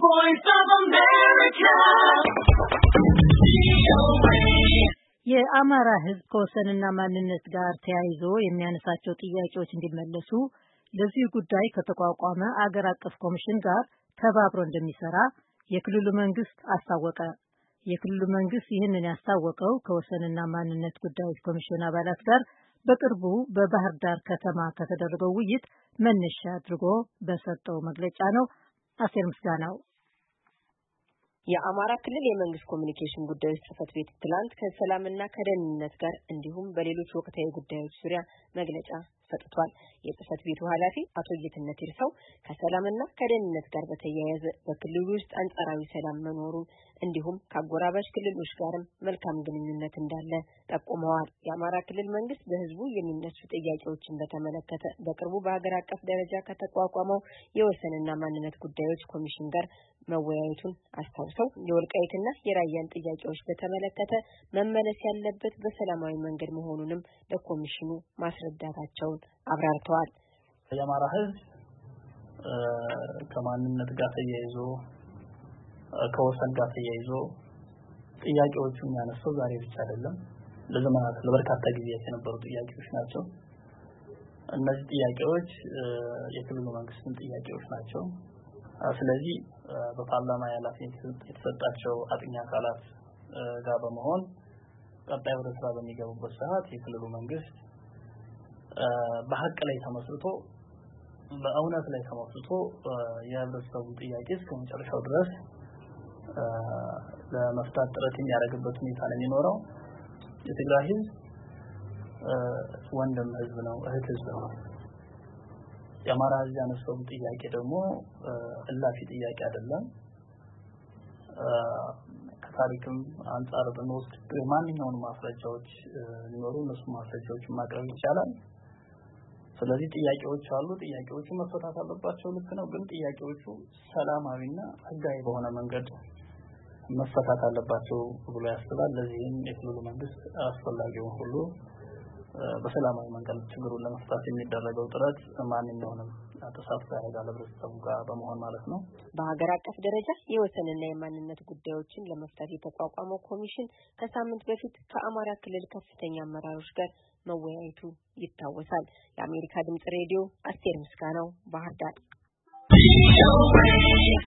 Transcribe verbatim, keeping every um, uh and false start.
voice of America. የአማራ ሕዝብ ከወሰንና ማንነት ጋር ተያይዞ የሚያነሳቸው ጥያቄዎች እንዲመለሱ ለዚህ ጉዳይ ከተቋቋመ አገር አቀፍ ኮሚሽን ጋር ተባብሮ እንደሚሰራ የክልሉ መንግስት አስታወቀ። የክልሉ መንግስት ይህንን ያስታወቀው ከወሰንና ማንነት ጉዳዮች ኮሚሽን አባላት ጋር በቅርቡ በባህር ዳር ከተማ ከተደረገው ውይይት መነሻ አድርጎ በሰጠው መግለጫ ነው። አሴር ምስጋናው የአማራ ክልል የመንግስት ኮሚኒኬሽን ጉዳዮች ጽህፈት ቤት ትላንት ከሰላምና ከደህንነት ጋር እንዲሁም በሌሎች ወቅታዊ ጉዳዮች ዙሪያ መግለጫ ሰጥቷል። የጽህፈት ቤቱ ኃላፊ አቶ ጌትነት ይርሳው ከሰላምና ከደህንነት ጋር በተያያዘ በክልሉ ውስጥ አንጻራዊ ሰላም መኖሩን እንዲሁም ከአጎራባች ክልሎች ጋርም መልካም ግንኙነት እንዳለ ጠቁመዋል። የአማራ ክልል መንግስት በህዝቡ የሚነሱ ጥያቄዎችን በተመለከተ በቅርቡ በሀገር አቀፍ ደረጃ ከተቋቋመው የወሰንና ማንነት ጉዳዮች ኮሚሽን ጋር መወያየቱን አስታውሰው የወልቃይትና የራያን ጥያቄዎች በተመለከተ መመለስ ያለበት በሰላማዊ መንገድ መሆኑንም ለኮሚሽኑ ማስረዳታቸውን አብራርተዋል። የአማራ ህዝብ ከማንነት ጋር ተያይዞ ከወሰን ጋር ተያይዞ ጥያቄዎቹን ያነሳው ዛሬ ብቻ አይደለም፣ ለዘመናት ለበርካታ ጊዜያት የነበሩ ጥያቄዎች ናቸው። እነዚህ ጥያቄዎች የክልሉ መንግስትን ጥያቄዎች ናቸው። ስለዚህ በፓርላማ ኃላፊነት የተሰጣቸው አጥኚ አካላት ጋር በመሆን ቀጣይ ወደ ስራ በሚገቡበት ሰዓት የክልሉ መንግስት በሐቅ ላይ ተመስርቶ በእውነት ላይ ተመስርቶ የህብረተሰቡን ጥያቄ እስከ መጨረሻው ድረስ ለመፍታት ጥረት የሚያደርግበት ሁኔታ ነው የሚኖረው። የትግራይ ህዝብ ወንድም ህዝብ ነው፣ እህት ህዝብ ነው። የአማራ ህዝብ ያነሳው ጥያቄ ደግሞ እላፊ ጥያቄ አይደለም። ከታሪክም አንፃር በመውሰድ ማንኛውንም ማስረጃዎች ሊኖሩ እነሱ ማስረጃዎች ማቅረብ ይቻላል። ስለዚህ ጥያቄዎች አሉ፣ ጥያቄዎቹ መፈታት አለባቸው። ልክ ነው። ግን ጥያቄዎቹ ሰላማዊና ህጋዊ በሆነ መንገድ መፈታት አለባቸው ብሎ ያስባል። ለዚህም የክልሉ መንግስት አስፈላጊውን ሁሉ በሰላማዊ መንገድ ችግሩን ለመፍታት የሚደረገው ጥረት ማንኛውንም ተሳትፎ ያደርጋል ህብረተሰቡ ጋር በመሆን ማለት ነው። በሀገር አቀፍ ደረጃ የወሰንና የማንነት ጉዳዮችን ለመፍታት የተቋቋመው ኮሚሽን ከሳምንት በፊት ከአማራ ክልል ከፍተኛ አመራሮች ጋር መወያየቱ ይታወሳል። የአሜሪካ ድምጽ ሬዲዮ አስቴር ምስጋናው ባህር ዳር